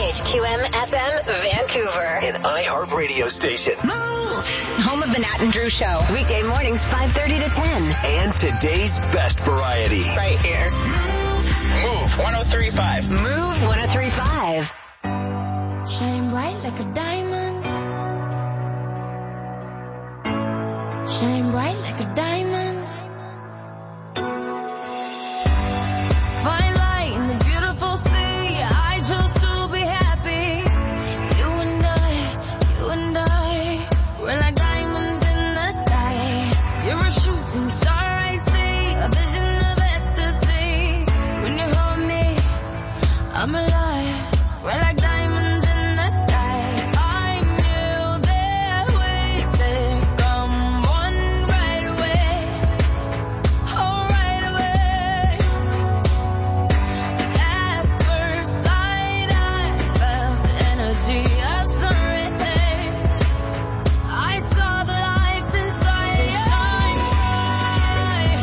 CHQM FM Vancouver. An iHeart radio station. Move! Home of the Nat and Drew Show. Weekday mornings 5:30 to 10. And today's best variety. Right here. Move 103.5. Move 103.5. Shine bright like a diamond. Shine bright like a diamond. Fine light in the beautiful sea. I chose to be happy. You and I, we're like diamonds in the sky. You're a shooting star, I see, a vision of ecstasy. When you hold me, I'm alive. We're like diamonds in the sky. I knew that we could come one right away. Oh, right away. At first sight, I felt the energy of something. I saw the life inside. So shine bright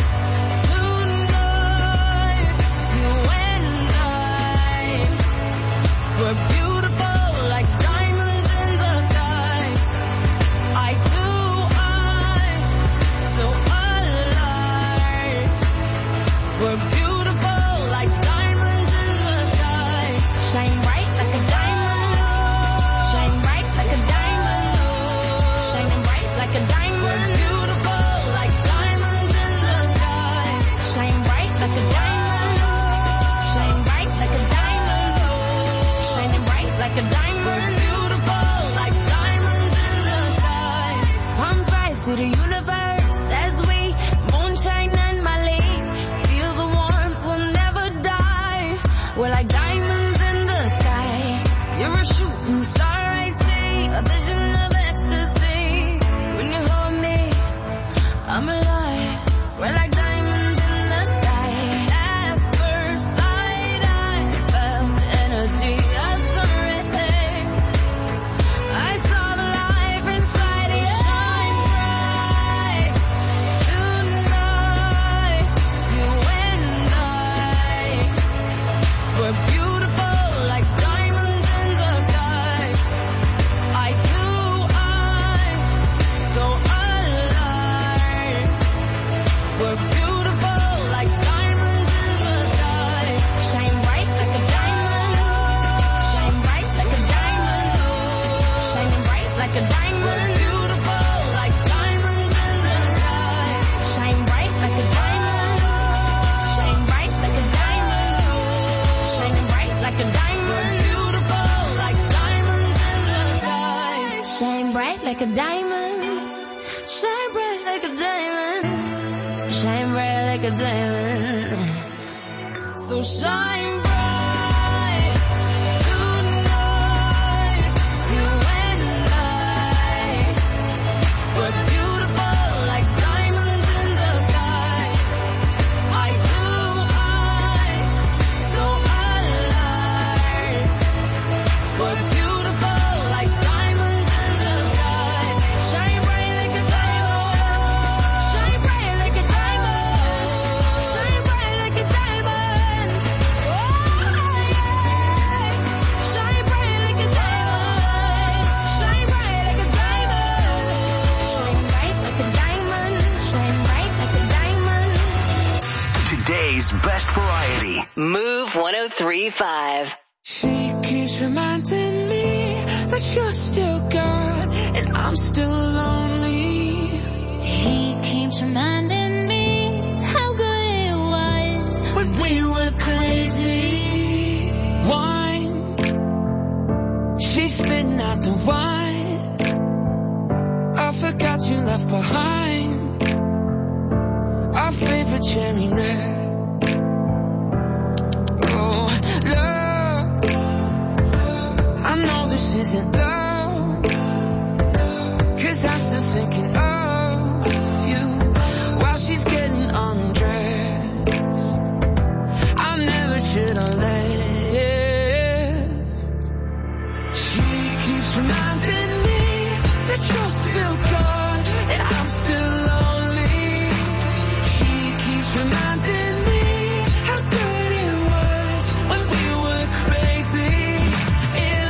tonight. You and I, we're beautiful like diamonds in the sky. I too am so alive. We're beautiful like diamonds in the sky. Shine bright like a diamond. Shine bright like a diamond. Shining bright like a diamond. We're beautiful like diamonds in the sky. Shine bright like a diamond. Shine bright like a diamond. Shining bright like a diamond. We're beautiful like diamonds in the sky. Palms rise to the universe as we moonshine and Mali. Feel the warmth, we'll never die. We're like diamonds in the sky. You're a shooting star, I see, a vision of ecstasy. When you hold me, I'm alive. We're like diamonds in the sky. At first sight, I felt the energy of something. I saw the life inside you. Shine bright tonight. You and I, we're beautiful like diamonds in the sky. I too am so alive. We're beautiful like diamonds in the sky. Shine bright like a diamond. Shine bright like a diamond. Shining bright like a diamond. We're beautiful like diamonds in the sky. Shine bright like a diamond. Shine bright like a diamond. Shining bright like a diamond. We're beautiful like diamonds in the sky. Shine bright like a diamond. Shine bright like a diamond. Shine bright like a diamond. So shine bright tonight. You and I, we're beautiful like diamonds in the sky. I too am so alive. We're beautiful like diamonds in the sky. Shine bright like a diamond. Shine bright like a diamond. Shine bright like a diamond. Oh, yeah. Shine bright like a diamond. Shine bright like a diamond. Shine bright like a diamond. Shine bright like a diamond. Today's best variety. Move 103.5. She keeps reminding me that you're still gone and I'm still lonely. He keeps reminding me how good it was When we were crazy, wine. She's spitting out the wine. I forgot you left behind our favorite cherry red. Oh, love, I know this isn't love, 'cause I'm still thinking of you while she's getting undressed. I never should have left. She keeps reminding me that you're still gone and I'm still lonely. She keeps reminding me how good it was when we were crazy in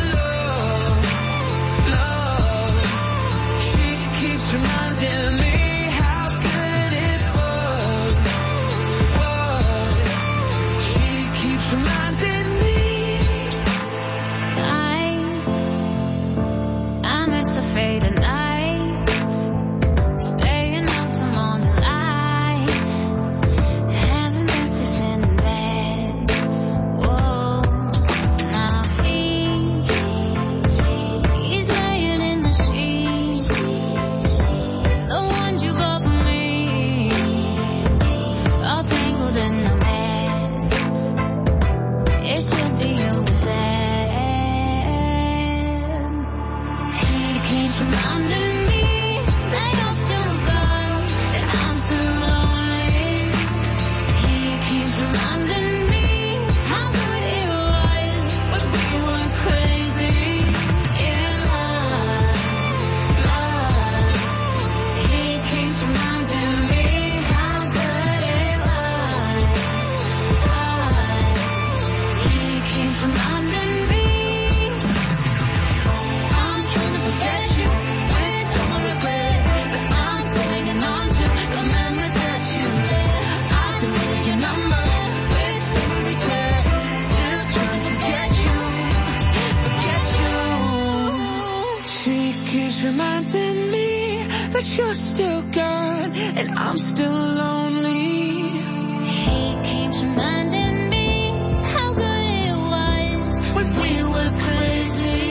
keeps reminding me that you're still gone and I'm still lonely. He keeps reminding me how good it was When we were crazy.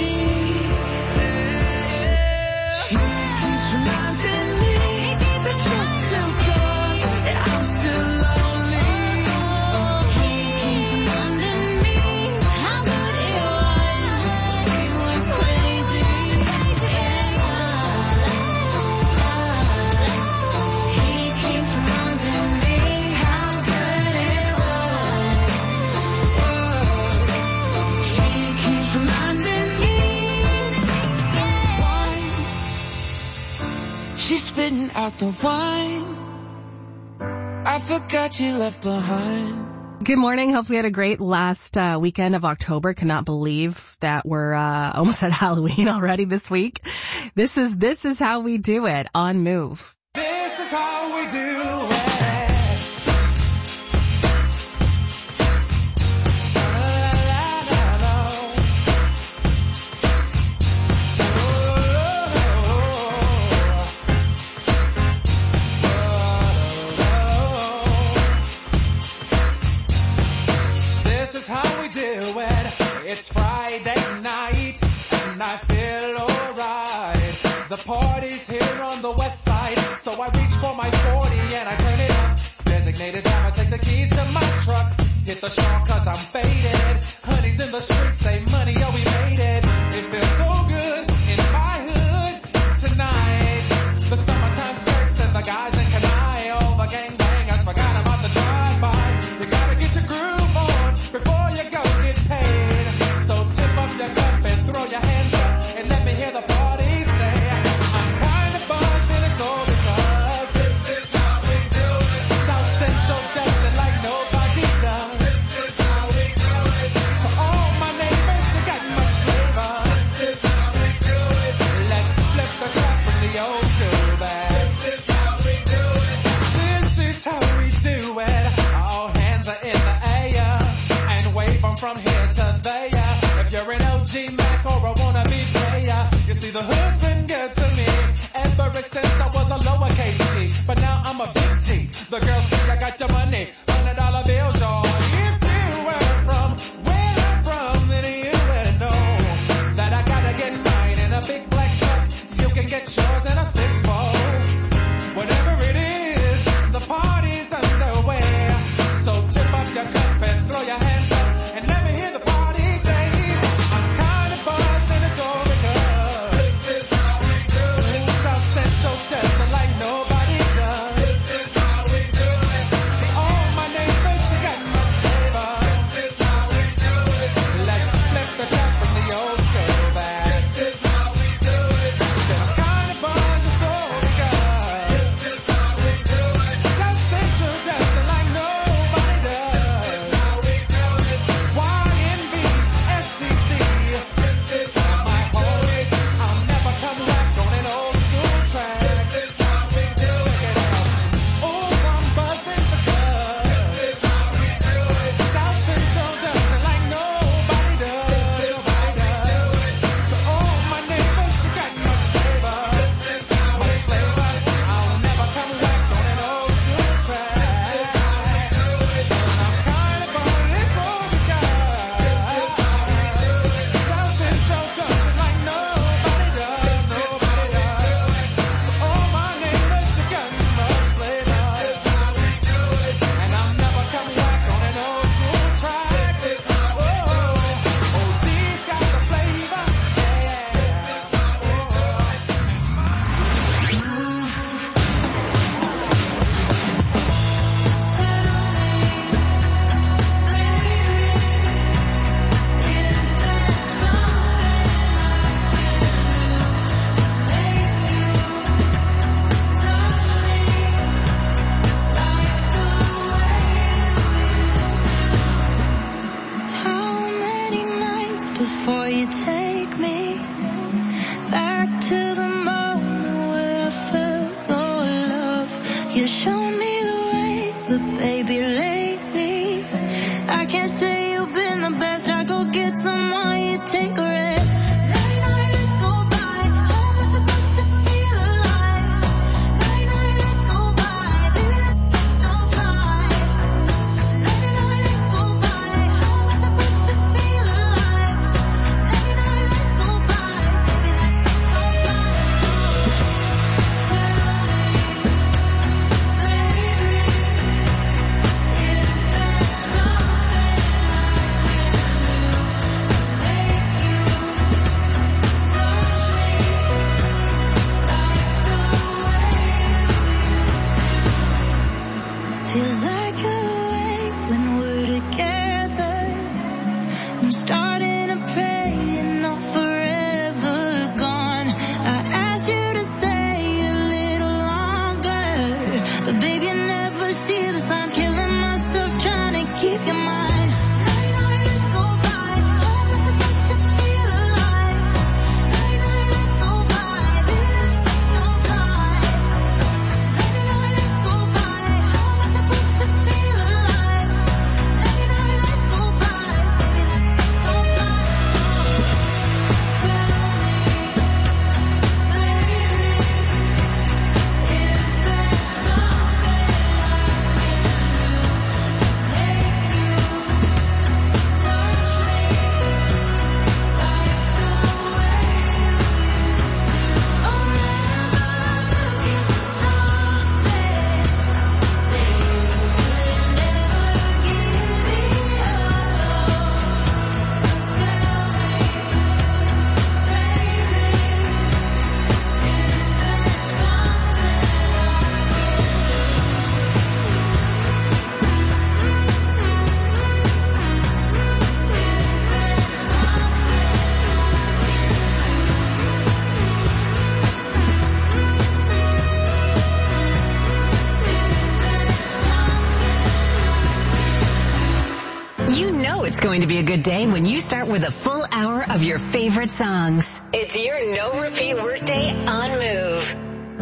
She keeps reminding me that you're still gone and I'm still lonely. He keeps reminding me how good it was when we were crazy. He keeps reminding me how good it was. She keeps reminding me. She's spitting out the wine I forgot you left behind. Good morning. Hopefully you had a great last weekend of October. Cannot believe that we're almost at Halloween already this week. This is how we do it on Move. This is how we do it. This is how we do it. It's Friday night and I feel alright. The party's here on the west side, so I reach for my 40 and I turn it up. Designated driver, take the keys to my truck. Hit the shop cause I'm faded. Honey's in the streets, say money, oh we made it. It feels so good in my hood tonight. The summertime skirts and the guys in Kanai. All the gangbangers forgot about the drive-by. You gotta get your groove on before you go get paid. So tip up your cup and throw your hands up and let me hear the party say, I'm kinda buzzed and it's all because this is how we do it. South Central does it like nobody does. This is how we do it. To all my neighbors, you got much flavor. This is how we do it. Let's flip the crap from the old school back. This is how we do it. This is how we do it. All hands are in the air and wave them from here to there. If you're an OG Mac or a wannabe player, you see the hood's been good to me ever since I was a lowercase G. But now I'm a big G. The girls say I got your money, $100 bills, y'all. If you were from where I'm from, then you would know that I gotta get mine in a big black truck. You can get yours in a 6-4. Whatever it is, the party's underway. So tip up your cup and throw your hands up and let me hear the party say, I'm kinda buzzed and it's all because this is how we do it. South Central does it like nobody does. This is how we do it. To all my neighbors, you got much flavor. This is how we do it. Let's flip the cup from the old school back. This is how we do it. Said I'm kinda buzzed, it's all because this is how we do it. South Central does it like nobody does. This is how we do it. YNB, SCC. This is how my homies. I'll never come back on an old school track. This is how we do it. Check it out. Oh, I'm buzzing because this is how we do it. South Central does it like nobody does. Nobody does. To all my neighbors, you got much flavor. This is how much flavor. I'll never come back on an old school track. This is how we do it. I'm kinda buzzed, it's all because this is how we do it. South Central does it like nobody does. Nobody does. To all my neighbors, you got much flavor. This is how we do it. And I'll never come back on an old school track. This is how we do it. OG's got the flavor. Yeah. How many nights before you take me back to the moment where I felt your love? You showed me the way, but baby lately I can't say you've been the best. I go get someone, you take a rest. Nights go by, almost forgot going to be a good day when you start with a full hour of your favorite songs. It's your no repeat workday on Move.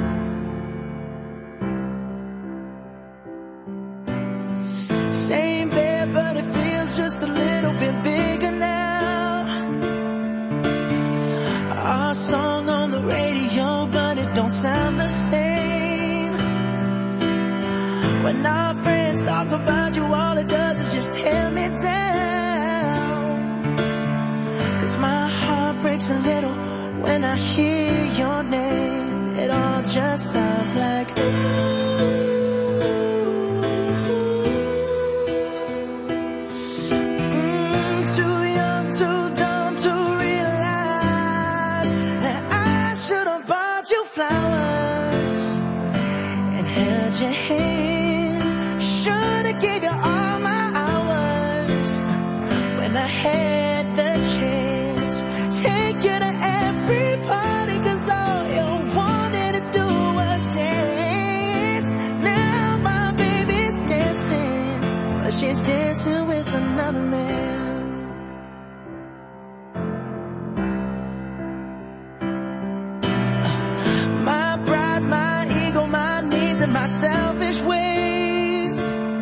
Same bed, but it feels just a little bit bigger now. Our song on the radio, but it don't sound the same. When our friends talk about you, all it does is just tear me down. 'Cause my heart breaks a little when I hear your name. It all just sounds like ooh. Too young, too dumb to realize that I should have bought you flowers and held your hand. Should have gave you all my hours when I had the chance. Take you to every party 'cause all you wanted to do was dance. Now my baby's dancing, but she's dancing with another man. My pride, my ego, my needs, and my selfish ways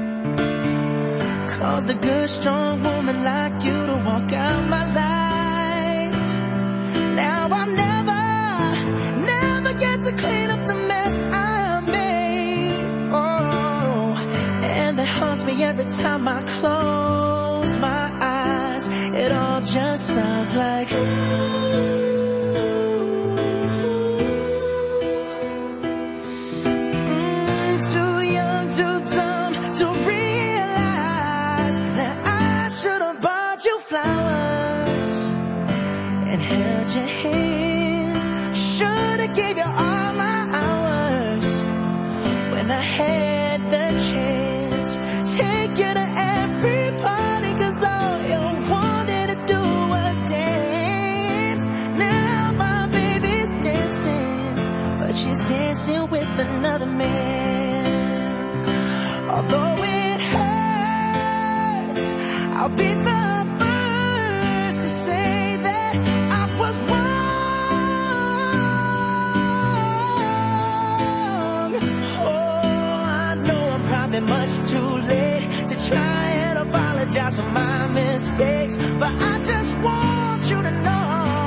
caused a good, strong woman like you to walk out my life. Now I'll never get to clean up the mess I made. Oh, and that haunts me every time I close my eyes. It all just sounds like ooh. Too young, too dumb to realize that I should have bought you flowers and held your hand. Should have gave you all my hours when I had the chance. Take you to every party 'cause all you wanted to do was dance. Now my baby's dancing, but she's dancing with another man. Although it hurts, I'll be the first to say that I was wrong. Oh, I know I'm probably much too late to try and apologize for my mistakes, but I just want you to know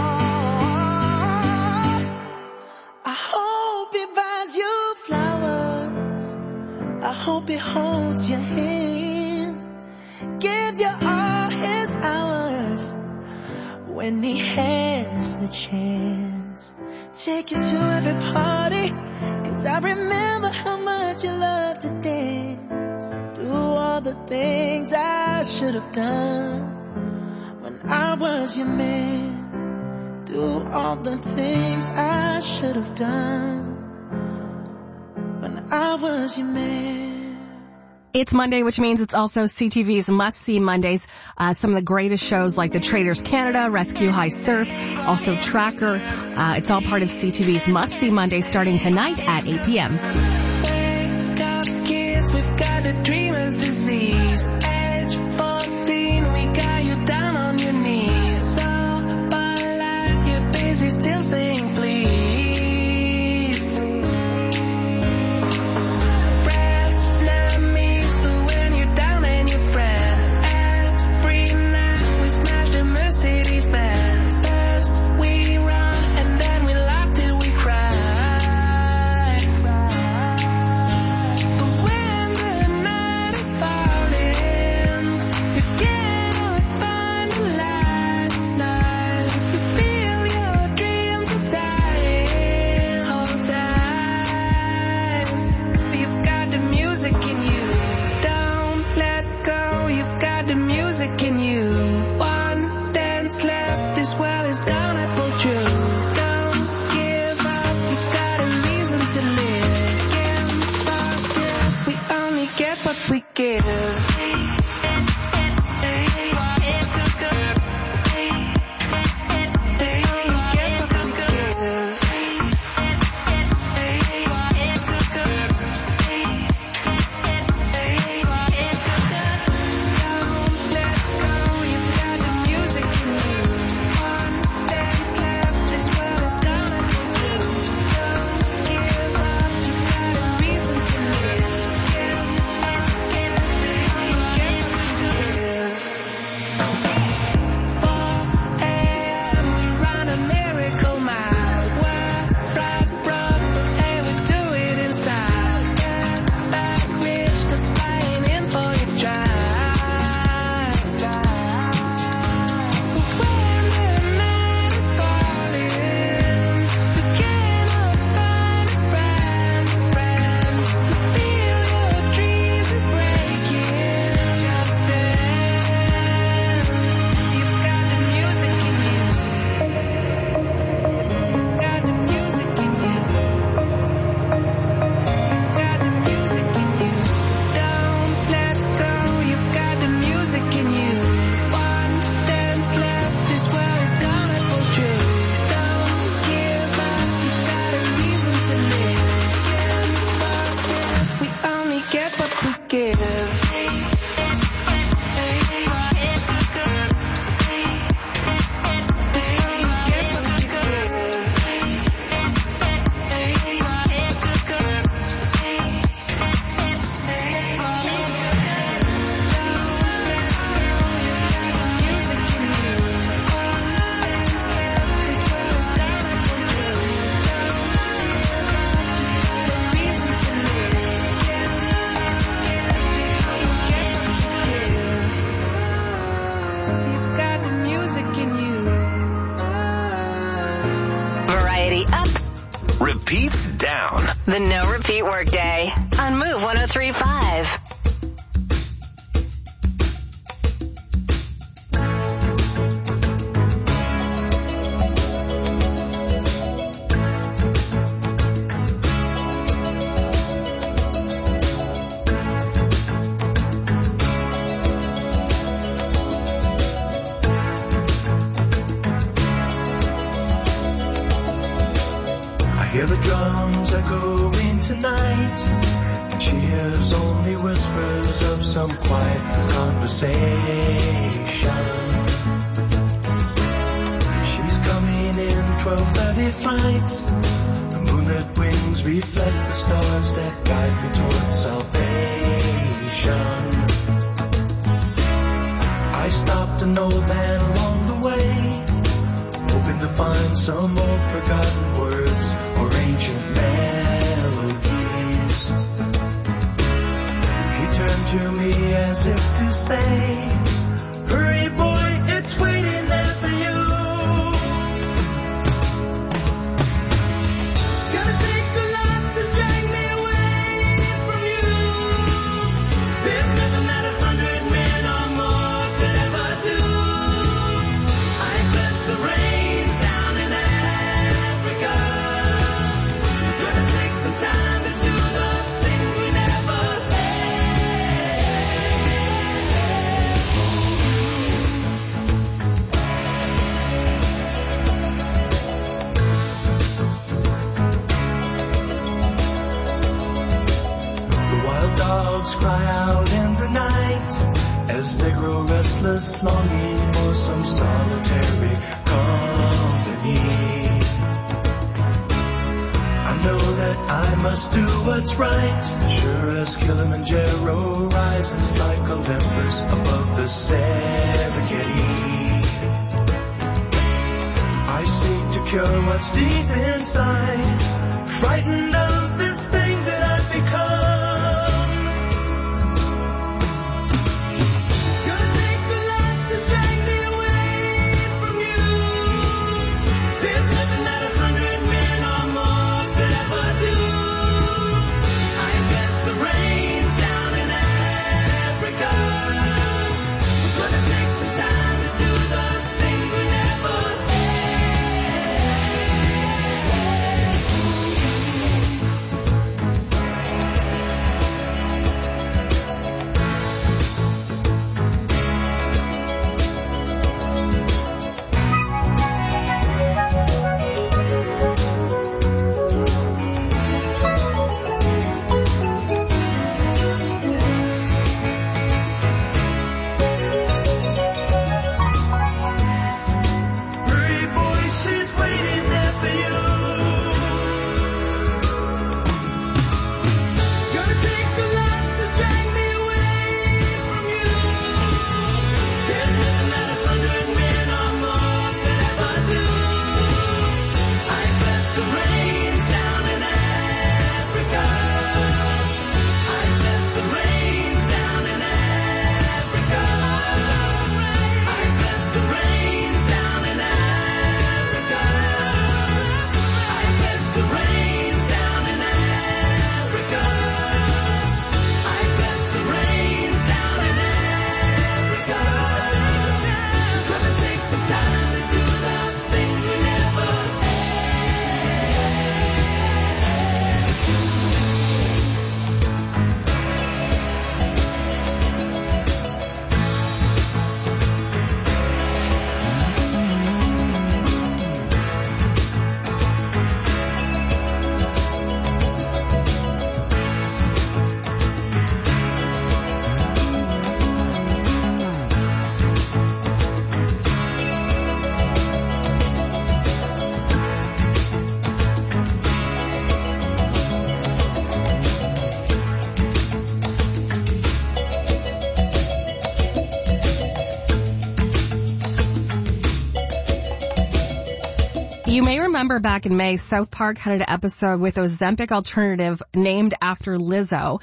I hope he buys you flowers. I hope he holds your hand, give you all his hours when he has the chance. Take you to every party 'cause I remember how much you loved to dance. Do all the things I should have done when I was your man. Do all the things I should have done when I was your man. It's Monday, which means it's also CTV's must-see Mondays. Some of the greatest shows like The Traders Canada, Rescue High Surf, also Tracker. It's all part of CTV's must-see Monday starting tonight at 8 p.m. Wake up, kids, we've got a dreamer's disease. Age 14, we got you down on your knees. Up all night, you're busy still saying please. Breath now means the when you're down and your friend. Every night we smash the Mercedes Benz. First we run and then we laugh till we cry. But when the night is falling, you cannot find the light. You feel your dreams are dying. Hold tight. You've got the music in you. Don't let go. You've got the music in you. One dance left. This world is gonna pull through. Don't give up. You've got a reason to live. Can't forget. We only get what we give. Don't let go. You've repeats down. The No Repeat Workday on Move 103.5. Hear the drums echoing tonight, and she hears only whispers of some quiet conversation. She's coming in 12:30 flight. The moonlit wings reflect the stars that guide me towards salvation. I stopped an old man along the way, hoping to find some old forgotten words or ancient melodies. He turned to me as if to say, hurry boy, it's waiting there for you. Gonna take a lot to drag me away from you. There's nothing that 100 men or more could ever do. I bless the rains down in Africa. Gonna take some time to do the things we never The wild dogs cry out in the night as they grow restless, longing for some solitary company. I know that I must do what's right, sure as Kilimanjaro rises like Olympus above the Serengeti. I seek to cure what's deep inside, frightened of this thing that I've become. Gonna take a lot to drag me away from you. There's nothing that 100 men or more could ever do. I guess the rains down in Africa. Gonna take some time to do the things we never Hurry, boy, she's waiting there for you. Gonna take a lot to drag me away from you. There's nothing that 100 men or more could ever do. I bless the rains down in Africa. I bless the rains down in Africa. I bless the rains down in Africa. I bless the rains down in Africa. I bless the rains down in Africa. Gonna take some time to do the things we never You may remember back in May, South Park had an episode with Ozempic Alternative named after Lizzo.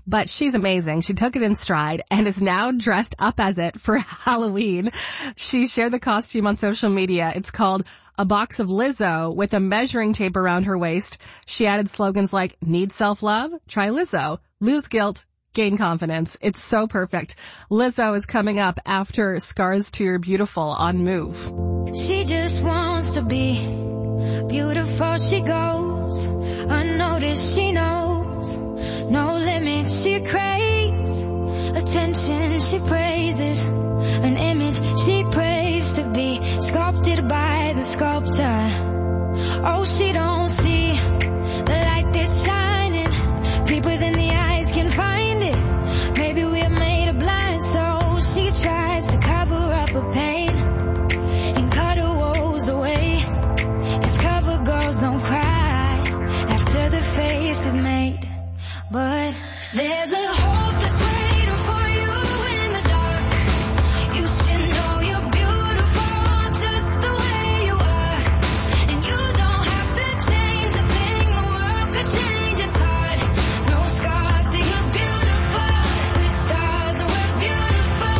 but she's amazing. She took it in stride and is now dressed up as it for Halloween. She shared the costume on social media. It's called A Box of Lizzo with a measuring tape around her waist. She added slogans like, need self-love? Try Lizzo. Lose guilt. Gain confidence. It's so perfect. Lizzo is coming up after Scars to Your Beautiful on Move. She just wants to be beautiful. She goes unnoticed. She knows no limits. She craves attention. She praises an image. She prays to be sculpted by the sculptor. Oh, she don't see the light that's shining deeper than the eyes can find it. Maybe we're made of blind, so she tries to cover up her pain and cut her woes away. 'Cause cover girls don't cry after the face is made. But there's a hope that's waiting for you in the dark. You should know you're beautiful just the way you are. And you don't have to change a thing, the world could change its heart. No scars, see you're beautiful. With stars and we're beautiful.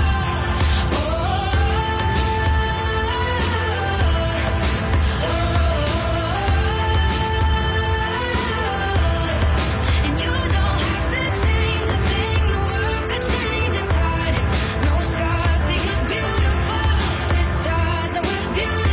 And you don't have to change a thing, the world could change its heart. No scars, see you're beautiful. With stars and we're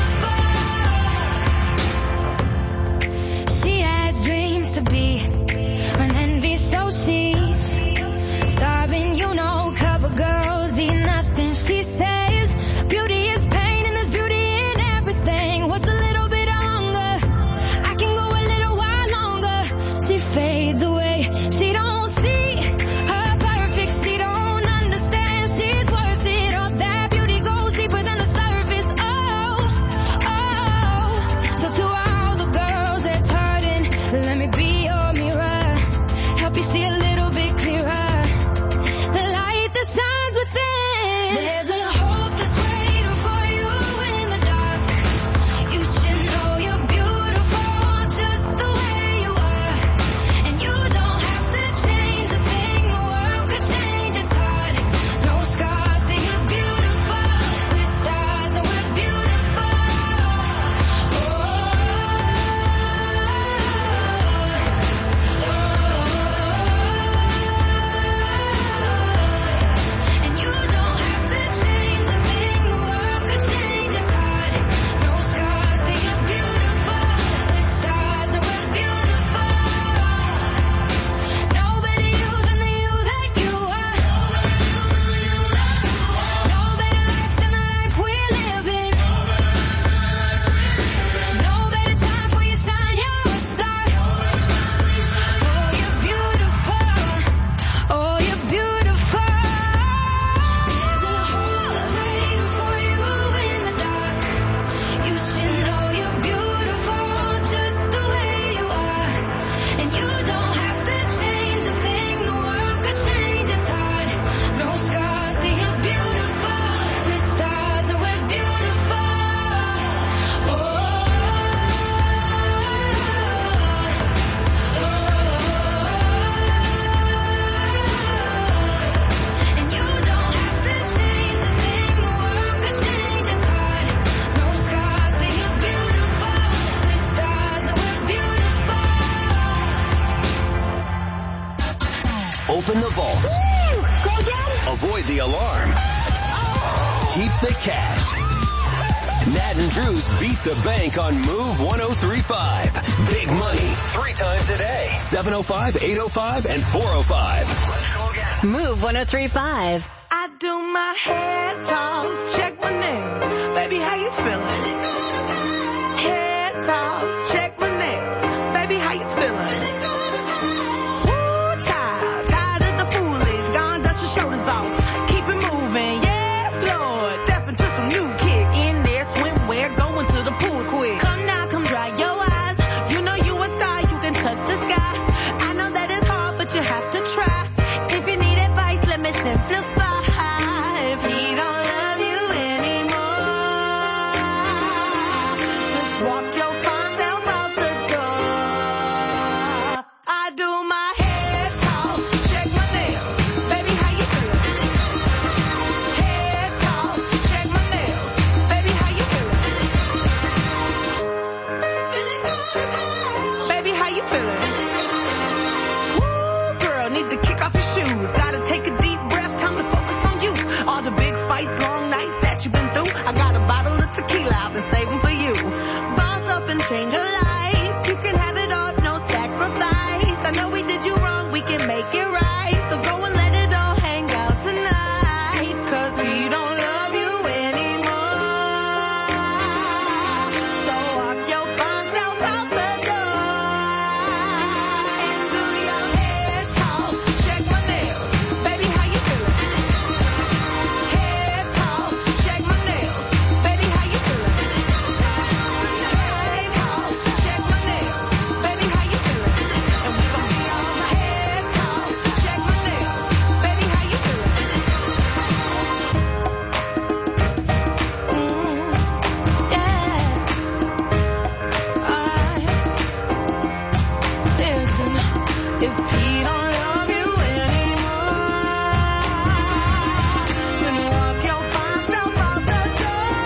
beautiful. She has dreams to be an envy, so she's starving, you know. Cover girls eat nothing. She says beauty is pain and there's beauty in everything. What's a little bit of hunger? I can go a little while longer. She fades away. She don't see her perfect. She don't understand she's worth it. All that beauty goes deeper than the surface. Oh, oh. So to all the girls that's hurting, let me be your mirror. Help you see a little bit clearer. The light that shines within. There's a hope that's waiting for you in the dark. You should know you're beautiful just the way you are. And you don't have to change a thing, the world could change its heart. No scars, see you're beautiful. With stars and we're beautiful. And you don't have to change a thing, the world could change its heart. No scars, see you're beautiful. With stars and we're beautiful. No better you than the you that you are. No better life than the life we're living. No better time for you shine, you're a star. Oh, you're beautiful. Oh, you're beautiful. There's a hope that's waiting for you in the dark. You should know you're beautiful just the way you are. And you don't have to change a thing, the world could change its heart. No scars, see you're beautiful. With stars and we're beautiful. And you don't have to change a thing, the world could change its heart. No scars, see you're beautiful. With stars and we're beautiful. Open the vaults. Avoid the alarm. Keep the cash. Nat and Drew's Beat the Bank on Move 103.5. Big money 3 times a day. 705, 805, and 405. Move 103.5. I do my head toss, check my nails. Baby, how you feeling? Head toss, check my nails. Baby, how you feeling? Woo, child, tired of the foolish. Gone, dust your shoulders off. Keep it moving, yes, Lord. Step into some new kick. In there, swimwear, going to the pool quick. Come now, come dry your eyes. You know you a star, you can touch the sky. I know that it's hard, but you have to try. If you need advice, let me simplify. If he don't love you anymore, and change your life. You can have it all, no sacrifice. I know we did you wrong, we can make it right. So go and let it all hang out tonight. 'Cause we don't love you anymore. So walk your fine self out the door. And do your head talk. Check my nails. Baby, how you feeling? Head talk. Check my nails. Baby, how you feeling? Head talk. Check my nails. Baby, how you feeling? And we gon' be on my head talk. Check my nails. Baby, how you feeling? Yeah. Alright. Listen, if he don't love you anymore, then walk your fine self out the door.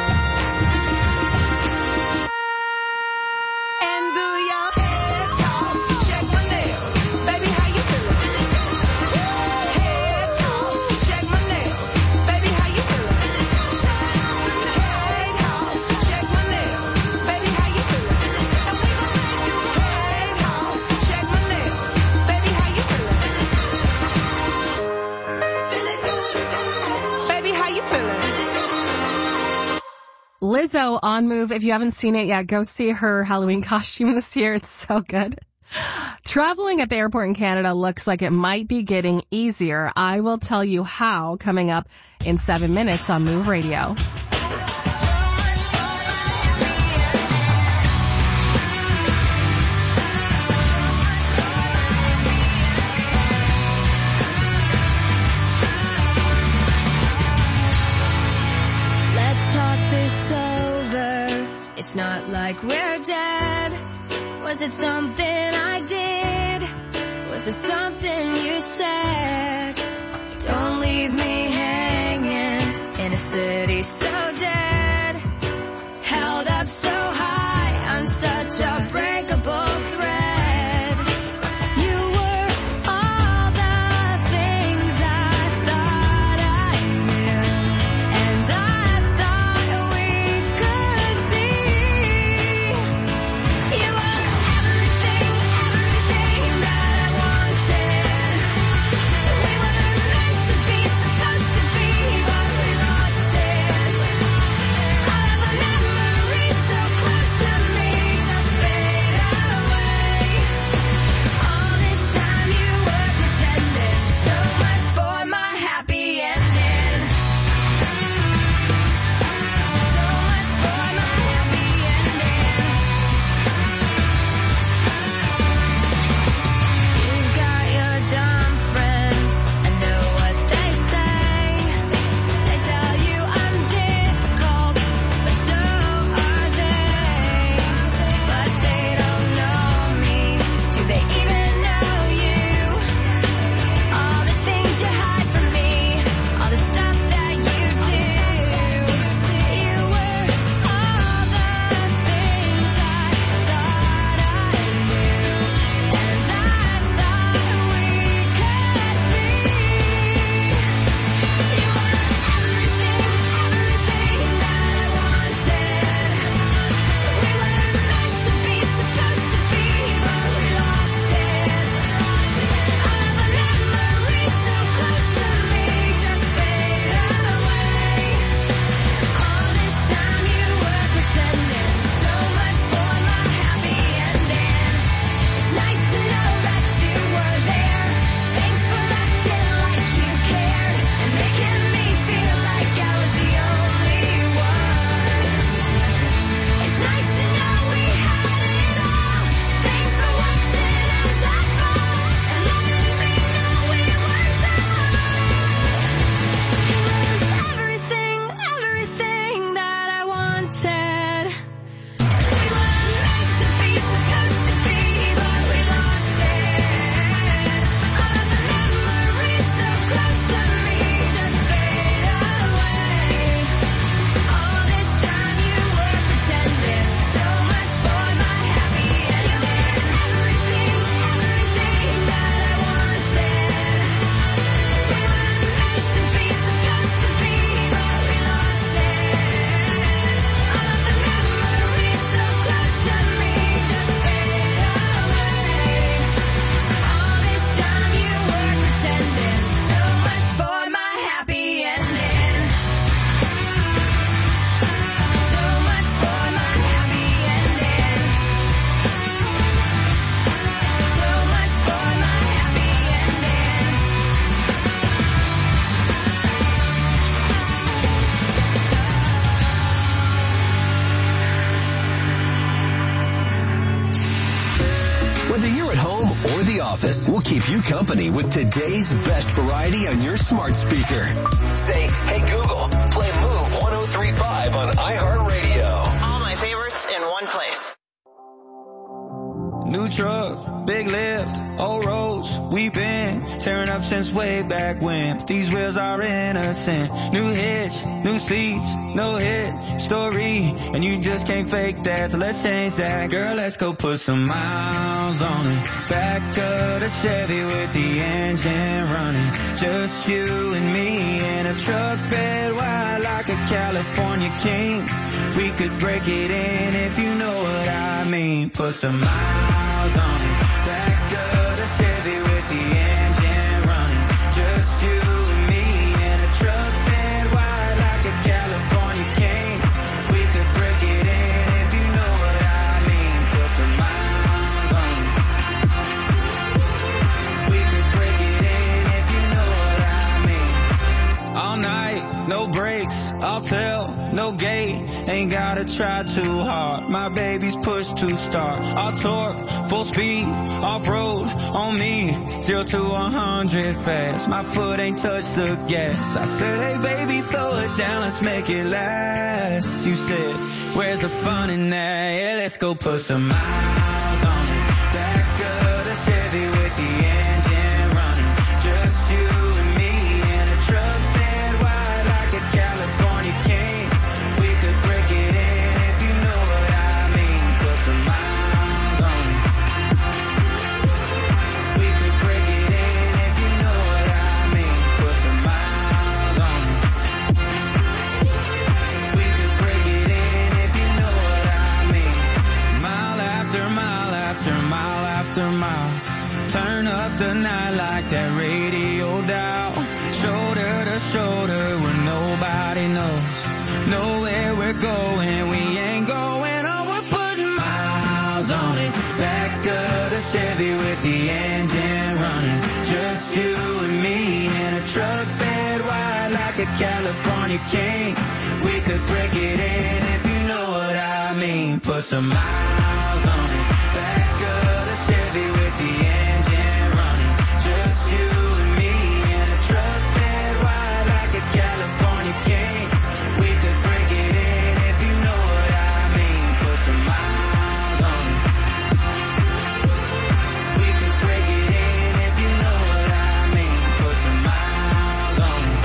And do your head talk. Check my nails. Baby, how you feeling? Head talk. Check my nails. Baby, how you feeling? Head talk. Check my nails. Baby, how you feeling? And we gon' make you head talk. Check my nails. Baby, how you feeling? Baby, how you feeling? Lizzo on Move. If you haven't seen it yet, go see her Halloween costume this year. It's so good. Traveling at the airport in Canada looks like it might be getting easier. I will tell you how coming up in 7 minutes on Move Radio. Let's talk this over. It's not like we're dead. Was it something I did? Was it something you said? Don't leave me hanging in a city so dead. Held up so high on such a breakable thread. You were all the things I thought I knew, and I thought we could be. You were everything that I wanted. We were meant to be, supposed to be, but we lost it. All of the memories so close to me just fade away. home, or the office. We'll keep you company with today's best variety on your smart speaker. Say, hey Google, play Move 103.5 on iHeartRadio. All my favorites in one place. New truck, big lift, old roads, we've been tearing up since way back when. But these wheels are innocent. New hitch, new seats, no hit story, and you just can't fake that, so let's change that. Girl, let's go put some miles on it. Back of the Chevy with the engine running. Just you and me in a truck bed wide like a California king. We could break it in if you know what I mean. Put some miles on it. Back of the Chevy with the engine running. Just you and me in a truck bed wide like a California king. We could break it in if you know what I mean. Put some miles on it. We could break it in if you know what I mean. All night, no brakes, I'll tell, no gate. Ain't gotta try too hard. My baby's push to start. I'll torque, full speed, off-road on me. 0 to 100 fast. My foot ain't touched the gas. I said, hey baby, slow it down, let's make it last. You said, where's the fun in that? Yeah, let's go put some miles on it. Back of the Chevy with the engine running. Just you and me in a truck bed wide like a California king. We could break it in if you know what I mean. Put some miles on it. We could break it in if you know what I mean. Put some miles on it. We could break it in if you know what I mean. Mile after mile after mile after mile. Turn up the night like that radio dial. Shoulder to shoulder where nobody knows. Nowhere we're going, we ain't going on. We're putting miles on it. Back of the Chevy with the engine running. Just you and me in a truck bed wide like a California king. We could break it in if you know what I mean. Put some miles on it. Back of the Chevy with the engine running. Just you and me in a truck bed wide like a California king. We could break it in if you know what I mean. Put some miles on it. We could break it in if you know what I mean. Put some miles on it.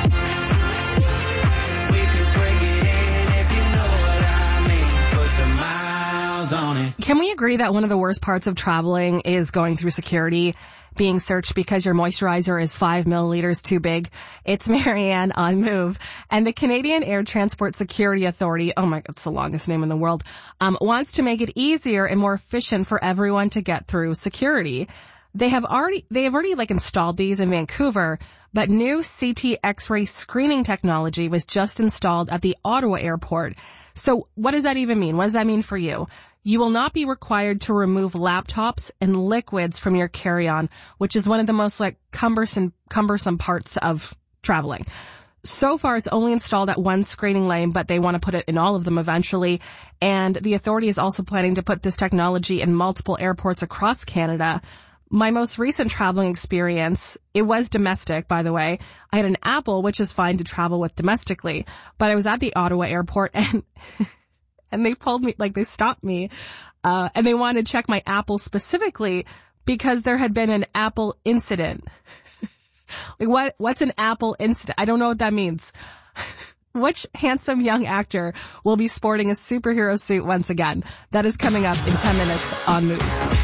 We could break it in if you know what I mean. Put some miles on it. Can we agree that one of the worst parts of traveling is going through security, being searched because your moisturizer is 5 milliliters too big? It's Marianne on Move. And the Canadian Air Transport Security Authority, oh my God, it's the longest name in the world, wants to make it easier and more efficient for everyone to get through security. They have already installed these in Vancouver, but new CT X-ray screening technology was just installed at the Ottawa airport. So what does that even mean? What does that mean for you? You will not be required to remove laptops and liquids from your carry-on, which is one of the most cumbersome parts of traveling. So far, it's only installed at one screening lane, but they want to put it in all of them eventually. And the authority is also planning to put this technology in multiple airports across Canada. My most recent traveling experience, it was domestic, by the way. I had an Apple, which is fine to travel with domestically, but I was at the Ottawa airport and they pulled me, they stopped me, and they wanted to check my Apple specifically because there had been an Apple incident. What's an Apple incident? I don't know what that means. Which handsome young actor will be sporting a superhero suit once again? That is coming up in 10 minutes on Move.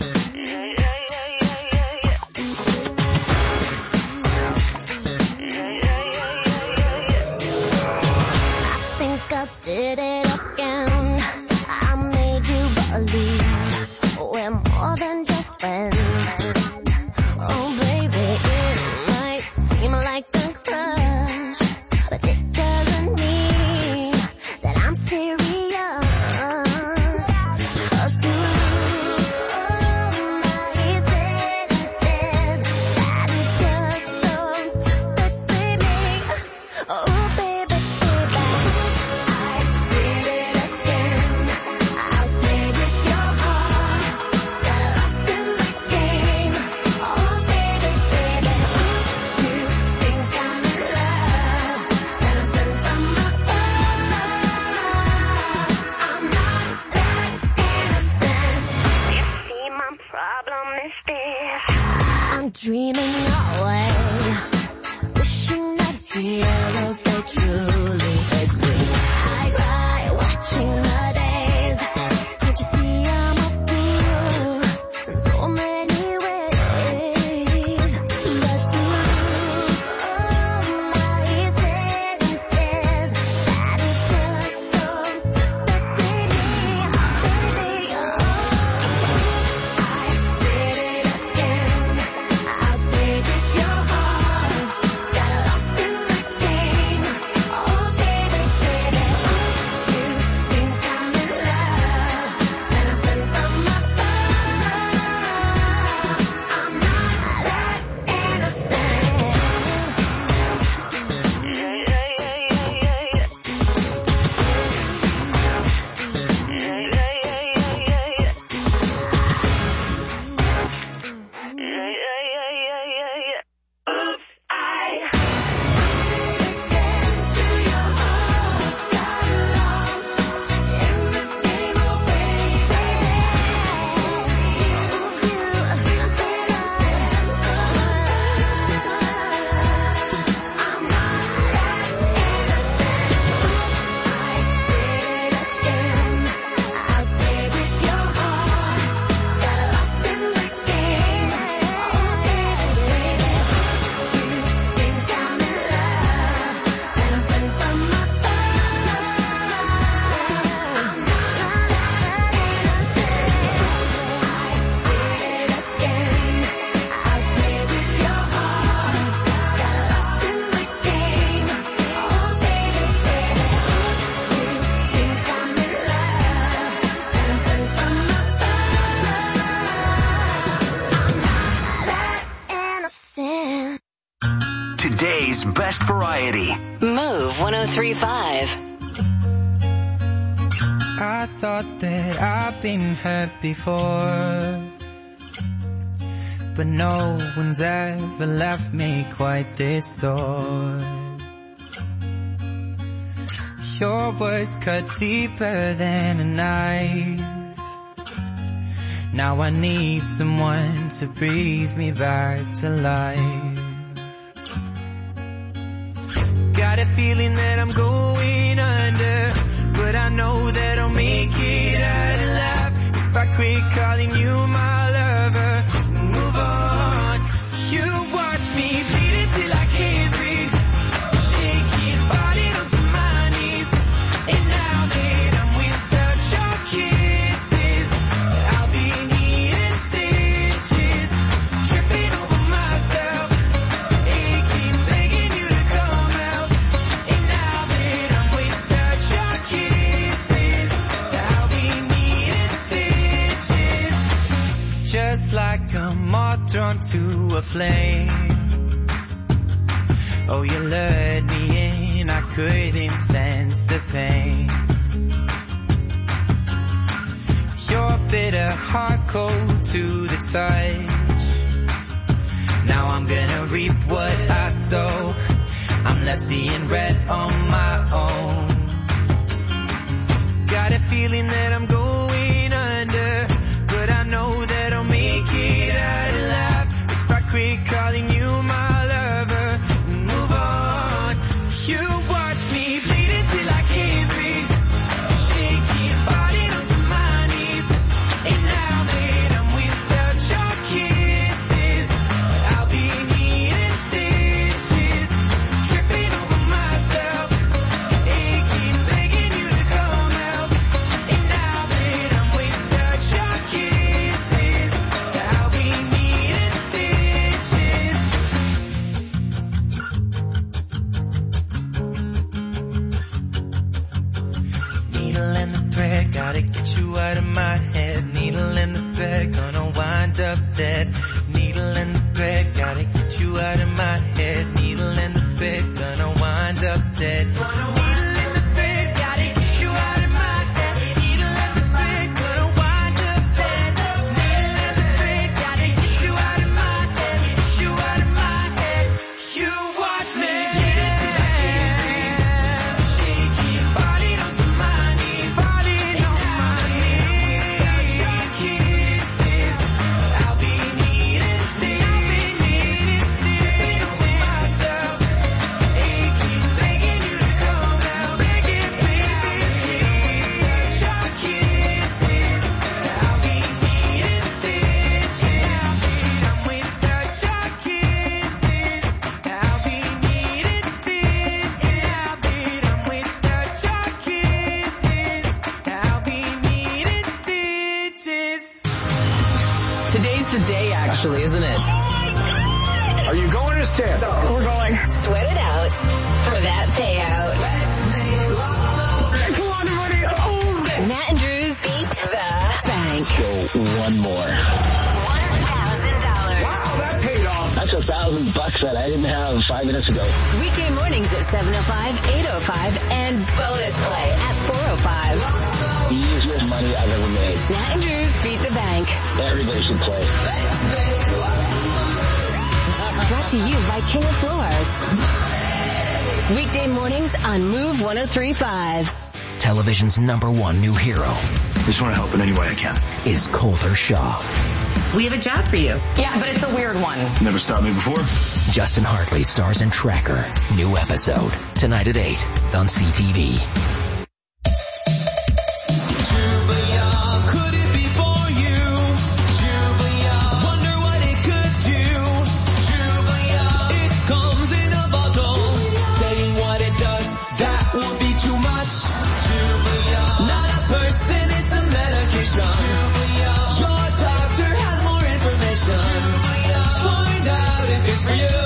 Did it again. I made you believe we're more than just friends. Oh baby, it might seem like a crush, but it doesn't mean that I'm serious. 'Cause to lose dreaming away, wishing that the arrows they truly exist. I cry watching the days. Can't you see I'm appeal in so many ways? But the use of my senses, that is just something that made me, oh, I did it again. I played with your heart, got lost in the game. Oh baby, baby, you think I'm in love, and I sent from my phone. I'm not that innocent. Oops, I into your heart, got lost in the game, oh baby. Oops, you think I'm not that innocent. I did it again. I played with your heart, got lost in the game. Oh baby, baby, you think I'm in love, and I sent from my phone. I'm not that innocent. I did it again. I played with your heart, got lost in the game. Oh baby, baby, you think I'm in love, and I sent from my phone. I'm not that innocent. Today's best variety. Move 103.5. I thought that I've been hurt before, but no one's ever left me quite this sore. Your words cut deeper than a knife. Now I need someone to breathe me back to life. Got a feeling that I'm going under, but I know that I'll make it out alive if I quit calling you my lover and move on. You watch me bleed until I can't breathe, shaking, falling onto my knees. And now that I'm without your kisses, I'll be needing stitches, tripping over myself, aching, begging you to come out. And now that I'm without your kisses, I'll be needing stitches, just like a moth drawn to a flame. Oh, you lured me in, I couldn't sense the pain. Your bitter heart cold to the touch. Now I'm gonna reap what I sow. I'm left seeing red on my own. Got a feeling that I'm going under, but I know that I'll make it out alive if I quit calling you my lover and move on. You watch me bleed until I can't breathe, shaking, falling onto my knees. And now that I'm without your kisses, I'll be needing stitches, tripping over myself, aching, begging you to come out. And now that I'm without your kisses, I'll be needing stitches. Needle and the thread, gotta get you out of my head. Needle and the thread, gonna wind up dead. Needle and the thread, gotta get you out of my head. Needle and the thread, gonna wind up dead. Needle and the thread, gotta get you out of my head. Needle and the thread, gonna wind up dead. Needle and the thread, gotta get you out of my head. Get you out of my head. You watch me till I can't breathe, shaking, falling onto my knees, falling on my knees. Without your kisses, I'll be needing Today's the day, actually, isn't it? Are you going to stand up? We're going. Sweat it out for that payout. Come on, everybody. Oh. Nat and Drew's Beat the Bank. So one more. $1,000. Wow, that paid off. That's $1,000 that I didn't have 5 minutes ago. Weekday mornings at 7:05, 8:05, and bonus play at 4:05. The easiest money I've ever made. Nat and Drew's Beat the Bank. Everybody should play. Brought to you by King of Floors. Weekday mornings on Move 103.5. Television's #1 new hero Just want to help in any way I can. is Colter Shaw. We have a job for you. Yeah, but it's a weird one. Never stopped me before. Justin Hartley stars in Tracker. New episode tonight at 8 on CTV. Could it be for you? Jubilee, wonder what it could do. Jubilee, it comes in a bottle. Saying what it does, that would be too much. Jubilee, not a person, it's a medication. Jubilee, your doctor has more information. Jubilee, find out if it's for you.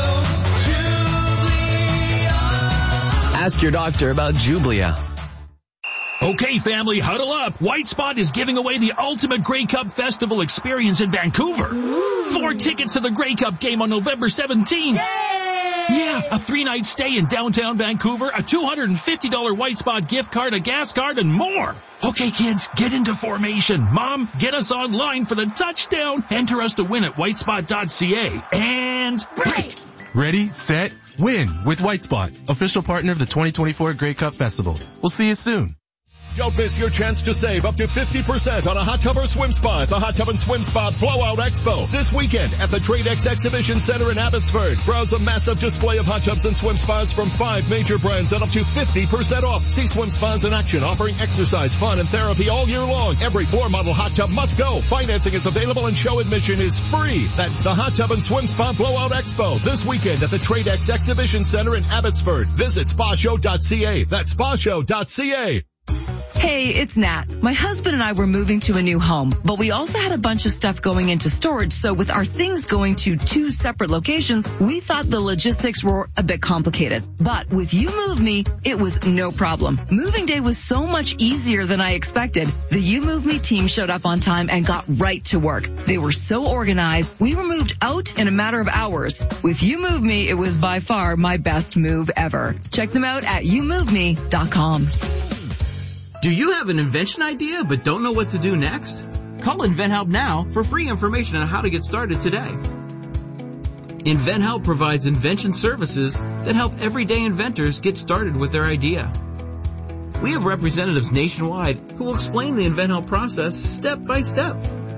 Jubilee. Ask your doctor about Jublia. Okay, family, huddle up. White Spot is giving away the ultimate Grey Cup Festival experience in Vancouver. 4 tickets to the Grey Cup game on November 17th. Yeah, a 3-night stay in downtown Vancouver, a $250 White Spot gift card, a gas card, and more. Okay, kids, get into formation. Mom, get us online for the touchdown. Enter us to win at whitespot.ca. And break. Ready, set, win with White Spot, official partner of the 2024 Grey Cup Festival. We'll see you soon. Don't miss your chance to save up to 50% on a hot tub or swim spa at the Hot Tub and Swim Spa Blowout Expo this weekend at the TradeX Exhibition Center in Abbotsford. Browse a massive display of hot tubs and swim spas from 5 major brands at up to 50% off. See swim spas in action, offering exercise, fun, and therapy all year long. Every floor model hot tub must go. Financing is available and show admission is free. That's the Hot Tub and Swim Spa Blowout Expo this weekend at the TradeX Exhibition Center in Abbotsford. Visit spashow.ca. That's spashow.ca. Hey, it's Nat. My husband and I were moving to a new home, but we also had a bunch of stuff going into storage, so with our things going to 2 separate locations, we thought the logistics were a bit complicated. But with You Move Me, it was no problem. Moving day was so much easier than I expected. The You Move Me team showed up on time and got right to work. They were so organized, we were moved out in a matter of hours. With You Move Me, it was by far my best move ever. Check them out at youmoveme.com. Do you have an invention idea but don't know what to do next? Call InventHelp now for free information on how to get started today. InventHelp provides invention services that help everyday inventors get started with their idea. We have representatives nationwide who will explain the InventHelp process step by step.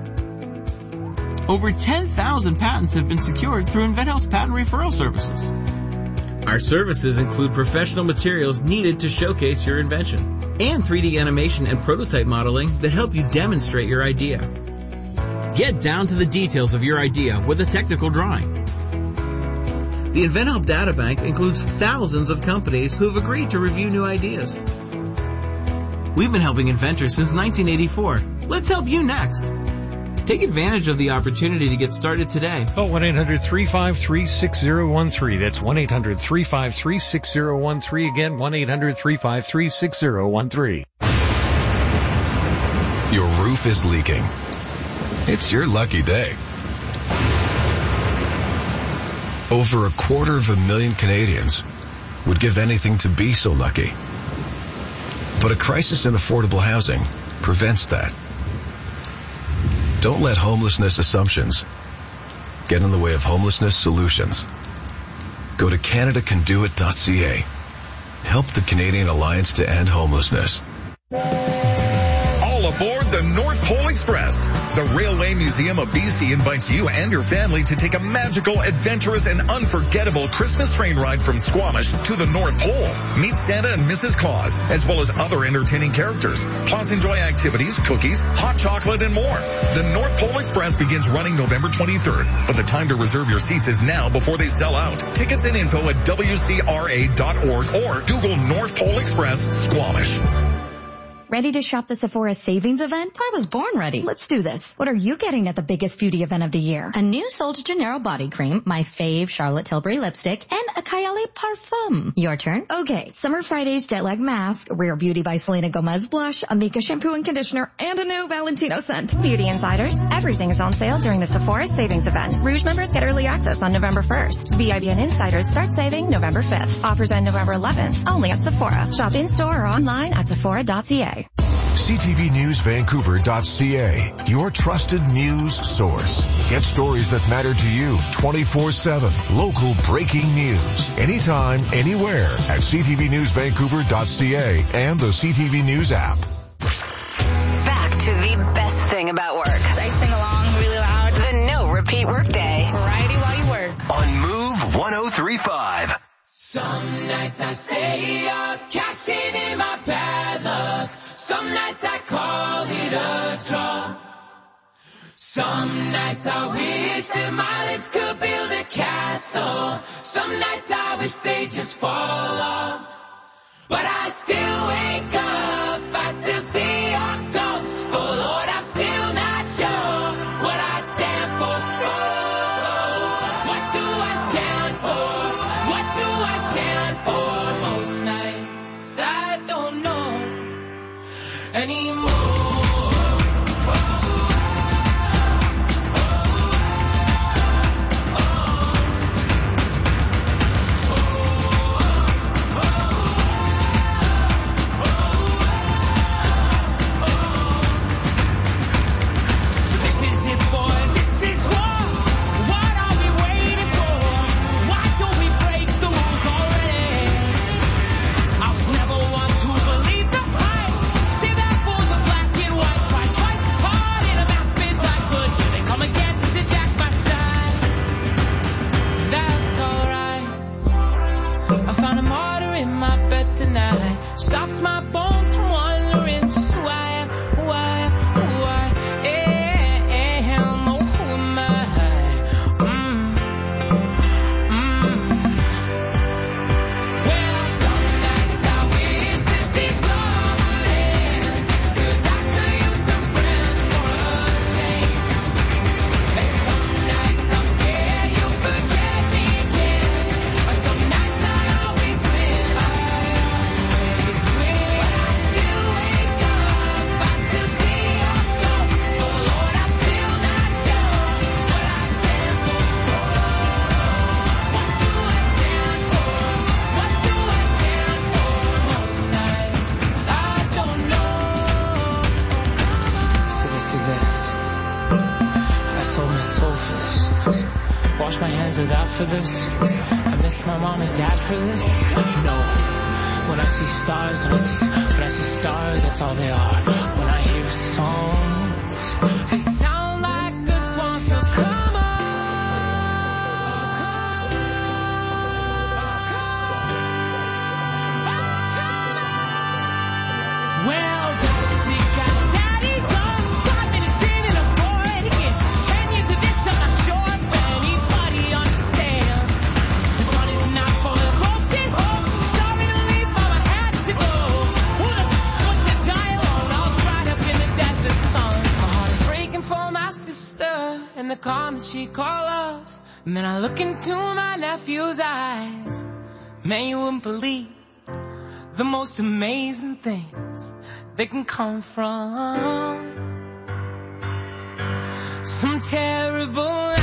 Over 10,000 patents have been secured through InventHelp's patent referral services. Our services include professional materials needed to showcase your invention, and 3D animation and prototype modeling that help you demonstrate your idea. Get down to the details of your idea with a technical drawing. The InventHelp Databank includes thousands of companies who have agreed to review new ideas. We've been helping inventors since 1984. Let's help you next. Take advantage of the opportunity to get started today. Call 1-800-353-6013. That's 1-800-353-6013. Again, 1-800-353-6013. Your roof is leaking. It's your lucky day. Over 250,000 Canadians would give anything to be so lucky. But a crisis in affordable housing prevents that. Don't let homelessness assumptions get in the way of homelessness solutions. Go to CanadaCanDoIt.ca. Help the Canadian Alliance to End Homelessness. All aboard the North Pole Express. The Railway Museum of BC invites you and your family to take a magical, adventurous, and unforgettable Christmas train ride from Squamish to the North Pole. Meet Santa and Mrs. Claus, as well as other entertaining characters. Plus enjoy activities, cookies, hot chocolate, and more. The North Pole Express begins running November 23rd, but the time to reserve your seats is now before they sell out. Tickets and info at WCRA.org or Google North Pole Express Squamish. Ready to shop the Sephora savings event? I was born ready. Let's do this. What are you getting at the biggest beauty event of the year? A new Sol de Janeiro body cream, my fave Charlotte Tilbury lipstick, and a Kylie parfum. Your turn. Okay. Summer Fridays jet lag mask, Rare Beauty by Selena Gomez blush, a Mika shampoo and conditioner, and a new Valentino scent. Beauty Insiders, everything is on sale during the Sephora savings event. Rouge members get early access on November 1st. VIBN Insiders start saving November 5th. Offers end November 11th, only at Sephora. Shop in-store or online at sephora.ca. CTVNewsVancouver.ca, your trusted news source. Get stories that matter to you 24/7. Local breaking news. Anytime, anywhere at CTVNewsVancouver.ca and the CTV News app. Back to the best thing about work. I sing along really loud. The No Repeat Workday. Variety while you work. On Move 103.5. Some nights I stay up, cashing in my bad luck. Some nights I call it a draw. Some nights I wish that my lips could build a castle. Some nights I wish they just fall off. But I still wake up, I still see your ghost. Oh Lord, I'm still not sure what I stand for. Oh, what do I stand for? What do I stand for? Most nights I don't know anymore. Stops my bones from wondering just who I am, who I am, who I am, oh, who am I? Well, some nights I wish that this all would end, 'cause I could use some friends for a change. And some nights I'm scared you'll forget me again, but some nights I always win. Wash my hands of that for this. I miss my mom and dad for this. No. When I see stars, when I see stars, that's all they are. When I hear songs, they sound like the swans will come on. Well, daddy got daddy's on. 5 minutes in and I'm bored again. 10 years of this, I'm not sure if anybody understands. This one is not for the folks at home. Sorry to leave, mama had to go. Who the wants to die alone? I was right up in the desert sun. My heart is breaking for my sister and the calm that she called love. And then I look into my nephew's eyes. Man, you wouldn't believe the most amazing things that can come from some terrible lies.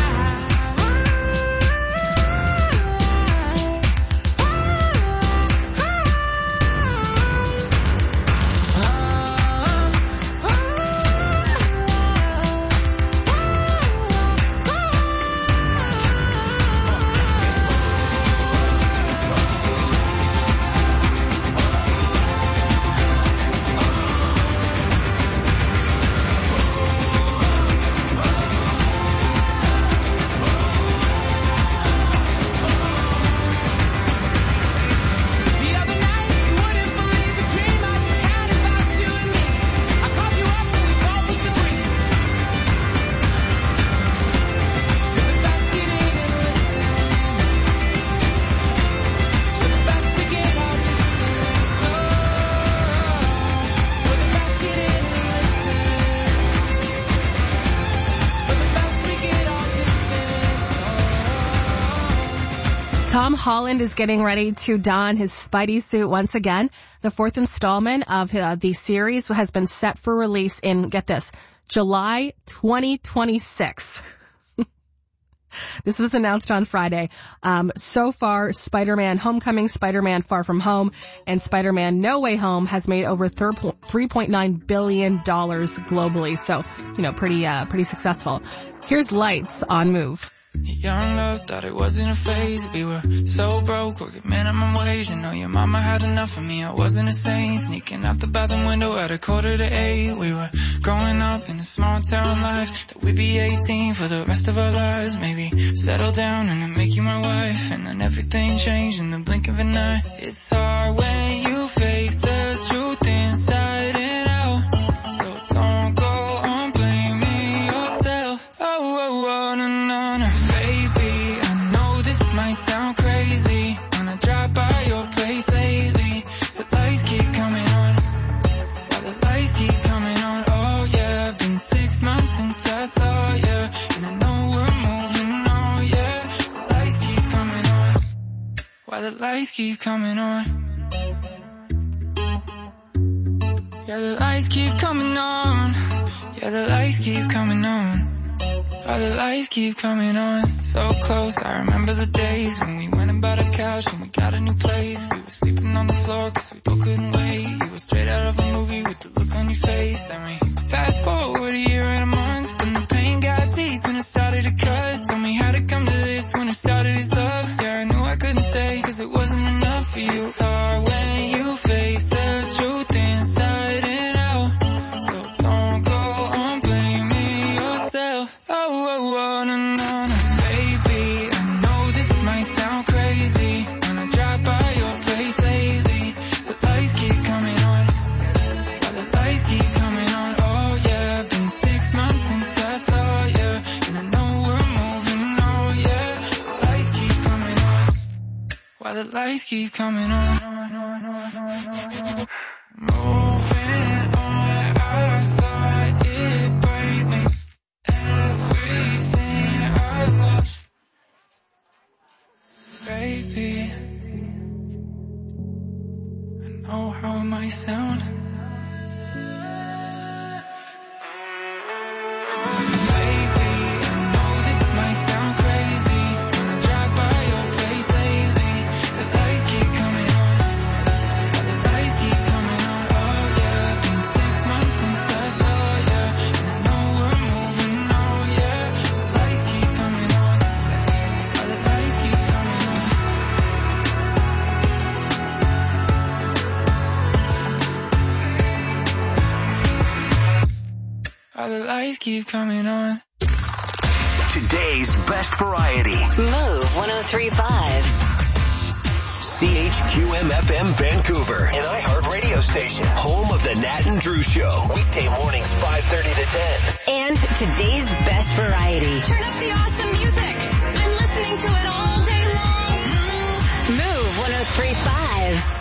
Tom Holland is getting ready to don his Spidey suit once again. The fourth installment of the series has been set for release in, get this, July 2026. This was announced on Friday. So far, Spider-Man Homecoming, Spider-Man Far From Home, and Spider-Man No Way Home has made over $3.9 billion globally. So, pretty successful. Here's Lights on Move. Young love, thought it wasn't a phase. We were so broke, working minimum wage. You know your mama had enough of me, I wasn't a saint. Sneaking out the bathroom window at 7:45. We were growing up in a small town life. That we'd be 18 for the rest of our lives. Maybe settle down and then make you my wife. And then everything changed in the blink of an eye. It's hard when you face the truth inside and out. So don't go on blaming yourself. Oh, no, no, no. Baby, I know this might sound crazy. When I drive by your place lately, the lights keep coming on. While the lights keep coming on. Oh yeah, been 6 months since I saw you, and I know we're moving on. Yeah, the lights keep coming on. While the lights keep coming on. Yeah, the lights keep coming on. Yeah, the lights keep coming on. While the lights keep coming on. So close, I remember the days when we went and bought a couch and we got a new place. We were sleeping on the floor cause we both couldn't wait. You were straight out of a movie with the look on your face. Then we fast forward a year and a month, when the pain got deep and it started to cut. Told me how to come to this when it started his love. Yeah, I knew I couldn't stay cause it wasn't enough for you. It's hard when you face the truth inside and out. So don't go on blaming yourself. Oh, no, no, no. Baby, I know this might sound crazy. When I drive by your place lately, the lights keep coming on. Yeah, the lights keep coming on. Oh yeah, been 6 months since I saw you, and I know we're moving on. Yeah, the lights keep coming on. While the lights keep coming on. Moving on, I thought it'd break me. Everything I lost, baby. I know how it might sound. Baby, I know this might sound crazy. When I drive by your place lately, the lights keep coming on. The lights keep coming on. Oh yeah, been 6 months since I saw you, and I know we're moving on. Yeah, the lights keep coming on. The lights keep coming on. The lights keep coming on. Today's best variety. Move 103.5. CHQM-FM Vancouver, an iHeart radio station, home of the Nat and Drew Show. Weekday mornings 5:30 to 10. And today's best variety. Turn up the awesome music. I'm listening to it all day long. Move 103.5.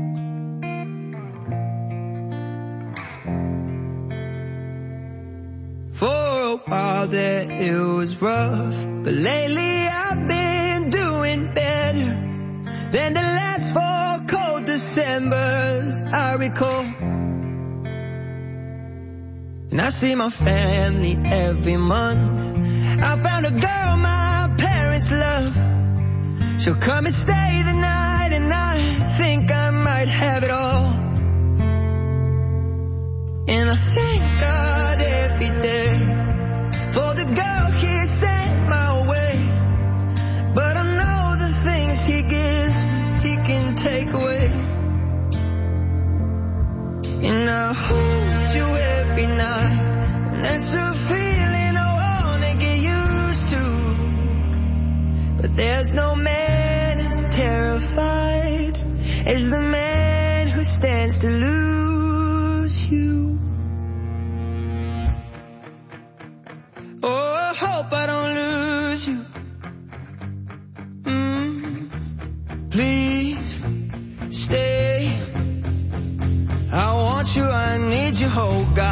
For a while there it was rough, but lately I've been doing better than the last 4 cold Decembers I recall. And I see my family every month. I found a girl my parents love. She'll come and stay the night, and I think I might have it all. And I thank God every day for the girl he sent my way. But I know the things he gives, he can take away. And I hold you every night, and that's a feeling I wanna get used to. But there's no man as terrified as the man who stands to lose you. Oh, I hope I don't lose you. Please stay. I want you, I need you, oh God.